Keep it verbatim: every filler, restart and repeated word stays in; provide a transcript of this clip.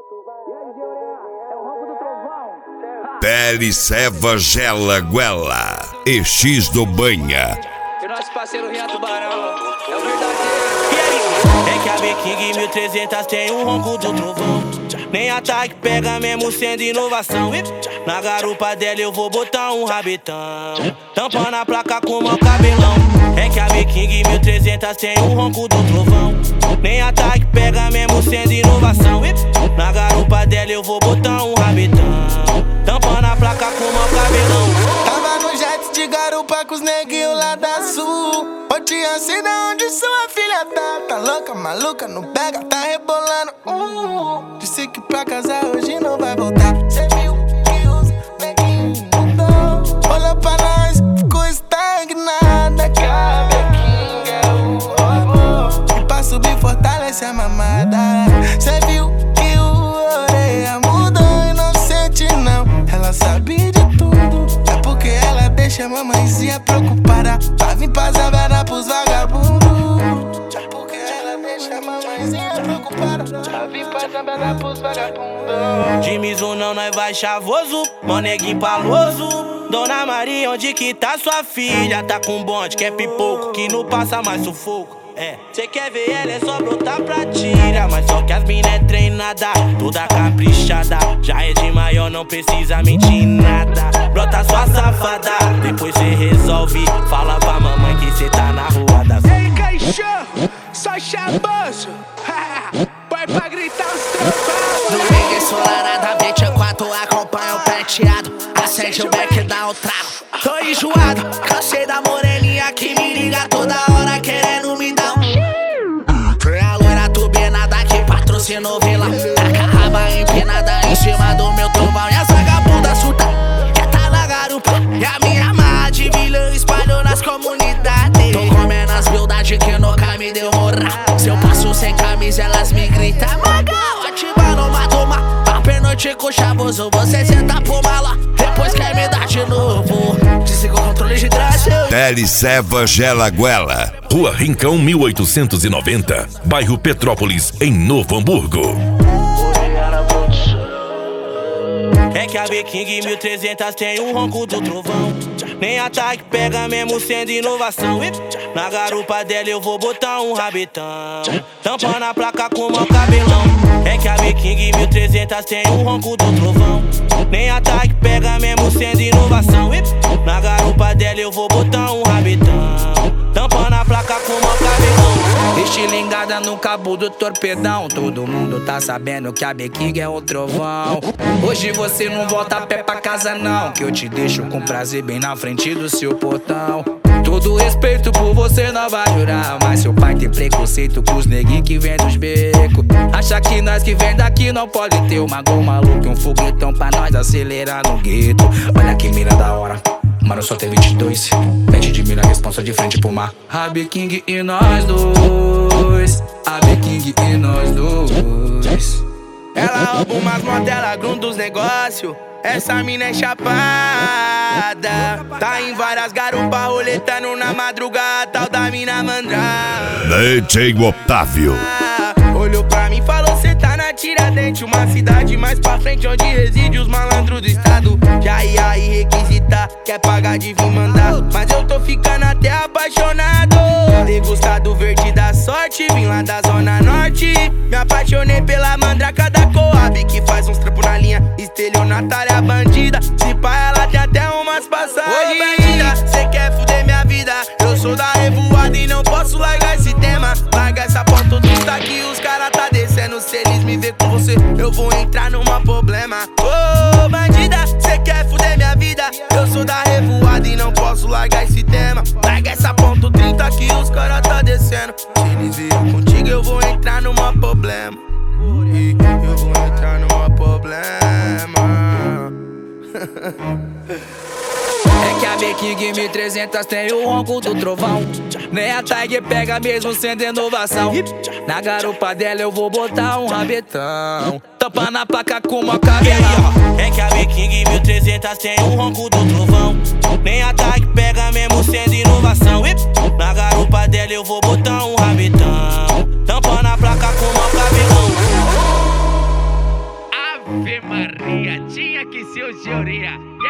Pele, Ceva, Gela, Guela e X do Banha. E nosso parceiro Rian Tubarão é o verdadeiro. E aí? É que a B-King mil e trezentos tem o ronco do trovão. Nem ataque pega mesmo sendo inovação. Na garupa dela eu vou botar um rabetão, tampando a placa com o meu cabelão. É que a B-King mil e trezentos tem o ronco do trovão. Nem ataque pega mesmo sendo inovação. Na garupa dela eu vou botar um rabetão, tampando a placa com o meu cabelão. Tava no jet de garupa com os neguinhos lá da sul. Ô tia, sei da onde sua filha tá. Tá louca, maluca, não pega, tá rebolando. uh, Disse que pra casar hoje não vai voltar. Cê viu que os neguinhos mudou. Olhou pra nós, ficou estagnada. Que a B-King é o amor. E pra subir fortalece a mamada. Cê viu que o orelha mudou e não sente não. Ela sabe de tudo, é porque ela deixa a mamãezinha preocupada. Pra vir pra Zabera pros vagabundos. É porque ela deixa a mamãezinha preocupada. Pra vir pra Zabera pros vagabundos. De Mizuno nós vai chavoso, mó neguinho paloso. Dona Maria, onde que tá sua filha? Tá com bonde, quer pipoco, que não passa mais sufoco. É, cê quer ver ela, é só brotar pra tira. Mas só que as mina é treinada, toda caprichada. Já é de maior, não precisa mentir nada. Brota sua safada, depois cê resolve. Fala pra mamãe que cê tá na rua da Ei, cachorro, só chaboso. Põe pra gritar os trovados. No reggae solar da vinte e quatro acompanha o prateado. Acende o back, dá o trago. Tô enjoado, cansei da moreninha que me liga toda hora querendo me dar um. Foi a loira turbinada que patrocinou Vila. Taca a raba empinada em cima do meu trovão. E as vagabundas surta, quer tá na garupa. E a minha marra de vilã espalhou nas comunidades. Tô comendo as buildades que nunca me deu moral. Se eu passo sem camisa elas me gritam Magal, ativa no matoma. A pernoite com chavoso, você senta pro mala. Depois quer me dar de novo. Desliga o controle de traço. Pele, Ceva, Gela, Guela. Rua Rincão mil oitocentos e noventa, bairro Petrópolis, em Novo Hamburgo. É que a B-King mil e trezentos tem o ronco do trovão. Nem ataque pega mesmo sendo inovação. Na garupa dela eu vou botar um rabetão, tampando a placa com o meu cabelão. É que a B-King mil e trezentos tem o ronco do trovão. Nem ataque pega mesmo sendo inovação. Na garupa dela eu vou botar um rabetão, tampando a placa com o meu cabelão. Estilingada no cabo do torpedão. Todo mundo tá sabendo que a B-King é o trovão. Hoje você não volta a pé pra casa não, que eu te deixo com prazer bem na frente do seu portão. Todo respeito por você não vai jurar, mas seu pai tem preconceito com os neguinhos que vem dos becos. Acha que nós que vem daqui não pode ter uma goma louca e um foguetão pra nós acelerar no gueto. Olha que mira da hora, mano, só tem vinte e dois. Pede de mira, responsa de frente pro mar. A B-King e nós dois, a B-King e nós dois. Ela rouba umas motos, ela grunda os negócios. Essa mina é chapada. Tá em várias garupas, roletando na madrugada. Tal da mina mandrada. D J Otávio. Olhou pra mim e falou, cê tá na Tiradentes, uma cidade mais pra frente onde reside os malandros do estado. Já ia aí requisitar, quer pagar de vir mandar, mas eu tô ficando até apaixonado. Degustado verde da sorte, vim lá da zona norte. Me apaixonei pela mandraca da Coab, que faz uns trampos na linha, estelionatária bandida. Se pá, ela tem até umas passagens. Ô bandida, cê quer fuder minha vida? Eu sou da revoada e não posso largar esse tema. Larga essa ponta do que os cara tá descendo. Se eles me ver com você, eu vou entrar numa problema. Ô bandida, cê quer fuder minha vida? Eu sou da revoada e não posso largar esse tema. Larga essa ponta trinta que os cara tá descendo. Se eles virem contigo, eu vou entrar numa problema. Eu vou entrar numa problema. É que a B-King mil e trezentos tem o ronco do trovão. Nem a Tiger pega mesmo sendo inovação. Na garupa dela eu vou botar um rabetão, tampando a placa com uma cabelão. É que a B-King mil e trezentos tem o ronco do trovão. Nem a Tiger pega mesmo sendo inovação. Na garupa dela eu vou botar um rabetão, tampando a placa com uma cabelão. Ave Maria, tinha que ser o Georia.